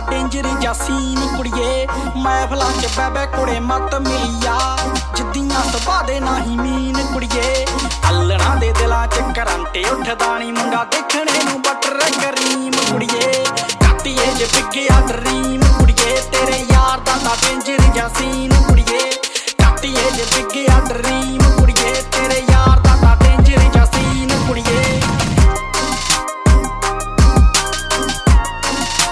danger ਜਾਂ scene ਕੁੜੀਏ ਮਹਿਫਲਾਂ ਚ ਬਹਿ ਬਹਿ ਕੁੜੇ ਮੱਤ ਮਿਲੀ ਆ ਜਿੱਦੀਆਂ ਸੁਭਾਅ ਦੇ ਨਹੀਂ ਮੀਨ ਕੁੜੀਏ ਅੱਲਣਾ ਦੇ ਦਿਲਾਂ ਚ ਕਰੰਟ ਉੱਠਦਾ ਨੀ ਮੁੰਡਾ ਦੇਖਣੇ ਨੂੰ